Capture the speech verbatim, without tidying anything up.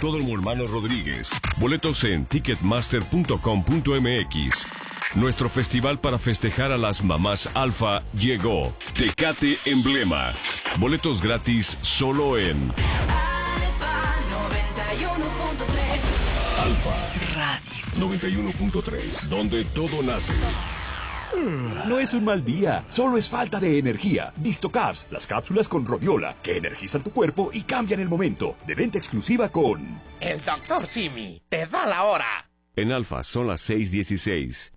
Autódromo Hermano Rodríguez. Boletos en ticketmaster punto com punto m x. Nuestro festival para festejar a las mamás alfa llegó. Tecate Emblema. Boletos gratis solo en Alfa noventa y uno punto tres. Alfa Radio noventa y uno punto tres, donde todo nace. No es un mal día, solo es falta de energía. Distocaps, las cápsulas con rodiola, que energizan tu cuerpo y cambian el momento. De venta exclusiva con... El doctor Simi te da la hora. En Alfa son las seis dieciséis.